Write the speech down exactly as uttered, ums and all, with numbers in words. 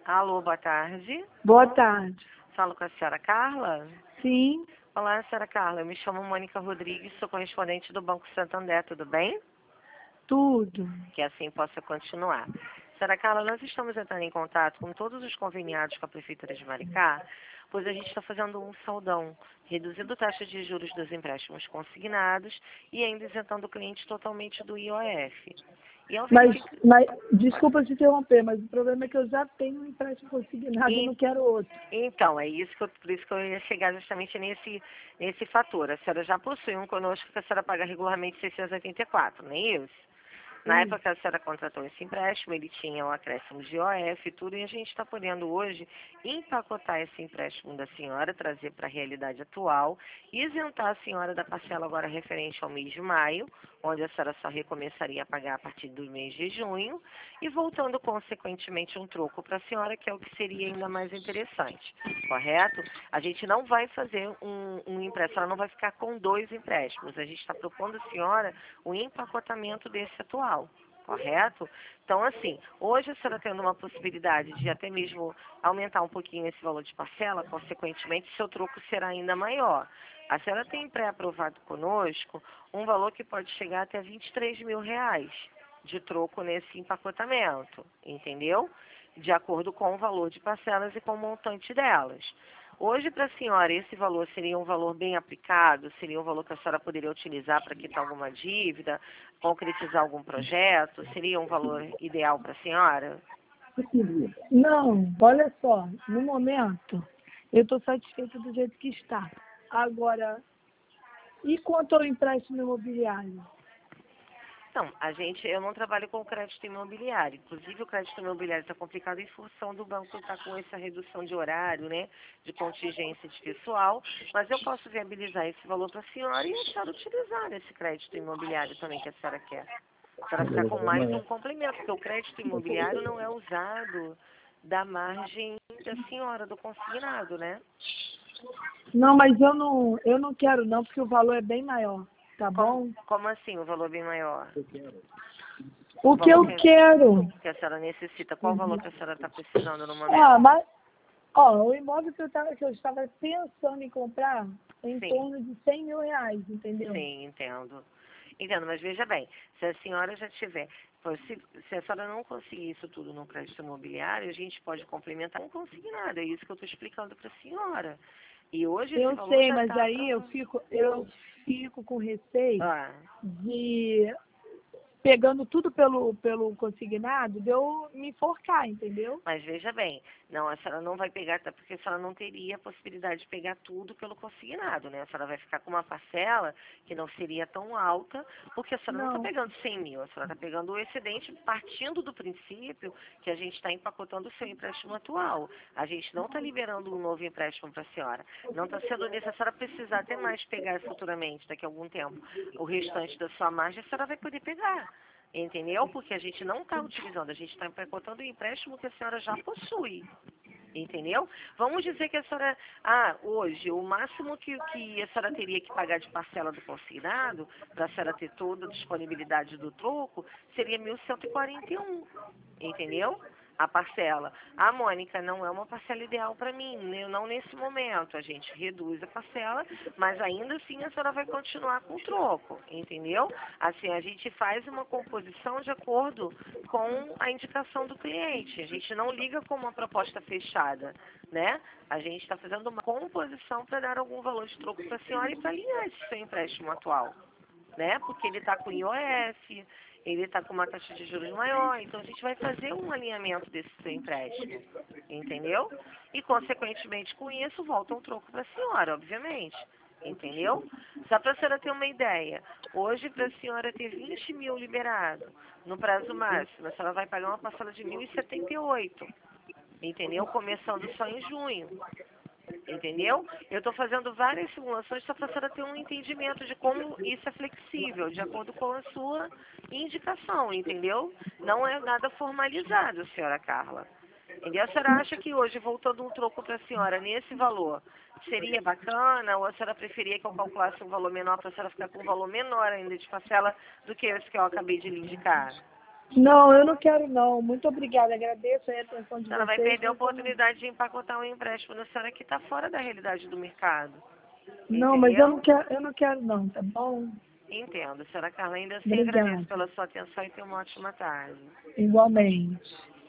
Alô, boa tarde. Boa tarde. Falo com a senhora Carla? Sim, Olá, senhora Carla. Eu me chamo Mônica Rodrigues, sou correspondente do Banco Santander, tudo bem? tudo. Que assim possa continuar. Senhora Carla, nós estamos entrando em contato com todos os conveniados com a Prefeitura de Maricá, pois a gente está fazendo um saldão, reduzindo taxa de juros dos empréstimos consignados e ainda isentando o cliente totalmente do I O F. E ao Mas, verificar... mas, desculpa te interromper, mas o problema é que eu já tenho um empréstimo consignado e E- não quero outro. Então, é isso que eu, por isso que eu ia chegar justamente nesse, nesse fator. A senhora já possui um conosco que a senhora paga regularmente seiscentos e oitenta e quatro, não é isso? Na Sim. época que a senhora contratou esse empréstimo, ele tinha o acréscimo de I O F e tudo, e a gente está podendo hoje empacotar esse empréstimo da senhora, trazer para a realidade atual, isentar a senhora da parcela agora referente ao mês de maio, onde a senhora só recomeçaria a pagar a partir do mês de junho, e voltando consequentemente um troco para a senhora, que é o que seria ainda mais interessante, correto? A gente não vai fazer um, um empréstimo, ela não vai ficar com dois empréstimos, a gente está propondo à senhora o empacotamento desse atual. Correto? Então, assim, hoje a senhora tendo uma possibilidade de até mesmo aumentar um pouquinho esse valor de parcela, consequentemente, seu troco será ainda maior. A senhora tem pré-aprovado conosco um valor que pode chegar até vinte e três mil reais de troco nesse empacotamento, entendeu? De acordo com o valor de parcelas e com o montante delas. Hoje, para a senhora, esse valor seria um valor bem aplicado? Seria um valor que a senhora poderia utilizar para quitar alguma dívida, concretizar algum projeto? Seria um valor ideal para a senhora? Não, olha só, no momento eu estou satisfeita do jeito que está. Agora, e quanto ao empréstimo imobiliário? Não, a gente, eu não trabalho com crédito imobiliário. Inclusive, o crédito imobiliário está complicado em função do banco estar com essa redução de horário, né, de contingência de pessoal, mas eu posso viabilizar esse valor para a senhora e a senhora utilizar esse crédito imobiliário também que a senhora quer. A senhora ficar com mais um complemento, porque o crédito imobiliário não é usado da margem da senhora, do consignado, né? Não, mas eu não, eu não quero não, porque o valor é bem maior, tá Como, bom? como assim o valor bem maior? O que eu Valor que, quero? que a senhora necessita, qual o valor que a senhora está precisando no Ah, momento? mas, ó, o imóvel que eu, tava, que eu estava pensando em comprar é em Sim. torno de cem mil reais, entendeu? Sim, entendo. Entendo, mas veja bem, se a senhora já tiver, pois se, se a senhora não conseguir isso tudo no crédito imobiliário, a gente pode complementar com consignado, é isso que eu estou explicando para a senhora. E hoje esse Eu valor sei, já mas está aí eu aprovado. fico, eu fico com receio Ah, de, pegando tudo pelo, pelo consignado, de eu me enforcar, entendeu? mas veja bem, não, a senhora não vai pegar, até porque a senhora não teria a possibilidade de pegar tudo pelo consignado, né? A senhora vai ficar com uma parcela que não seria tão alta, porque a senhora não está Não, pegando cem mil, a senhora está pegando o excedente partindo do princípio que a gente está empacotando o seu empréstimo atual. A gente não está liberando um novo empréstimo para a senhora. Não está sendo necessário a senhora precisar até mais pegar futuramente, daqui a algum tempo, o restante da sua margem, a senhora vai poder pegar. Entendeu? Porque a gente não está utilizando, a gente está empacotando o empréstimo que a senhora já possui. Entendeu? Vamos dizer que a senhora, ah, hoje, o máximo que, que a senhora teria que pagar de parcela do consignado, para a senhora ter toda a disponibilidade do troco, seria mil cento e quarenta e um. Entendeu? A parcela. Ah, Mônica, não é uma parcela ideal para mim, né? Não nesse momento. A gente reduz a parcela, mas ainda assim a senhora vai continuar com o troco, entendeu? Assim, a gente faz uma composição de acordo com a indicação do cliente. A gente não liga com uma proposta fechada, né? A gente está fazendo uma composição para dar algum valor de troco para a senhora e para alinhar esse seu empréstimo atual, né? Porque ele está com I O F, ele está com uma taxa de juros maior, então a gente vai fazer um alinhamento desse seu empréstimo, entendeu? E, consequentemente, com isso, volta um troco para a senhora, obviamente, entendeu? Só para a senhora ter uma ideia, hoje, para a senhora ter vinte mil liberado no prazo máximo, a senhora vai pagar uma parcela de mil e setenta e oito, entendeu? Começando só em junho. Entendeu? Eu estou fazendo várias simulações só para a senhora ter um entendimento de como isso é flexível, de acordo com a sua indicação, entendeu? Não é nada formalizado, senhora Carla. Entendeu? A senhora acha que hoje, voltando um troco para a senhora nesse valor, seria bacana? Ou a senhora preferia que eu calculasse um valor menor para a senhora ficar com um valor menor ainda de parcela do que esse que eu acabei de lhe indicar? Não, eu não quero não. Muito obrigada. Agradeço aí a atenção A de senhora vai vocês. perder a mas eu não- oportunidade de empacotar um empréstimo da senhora que está fora da realidade do mercado. Não, mas eu não Entendeu? quero, eu não quero não, tá bom? Entendo. Senhora Carla, ainda assim agradeço Obrigada. pela sua atenção e tenha uma ótima tarde. Igualmente.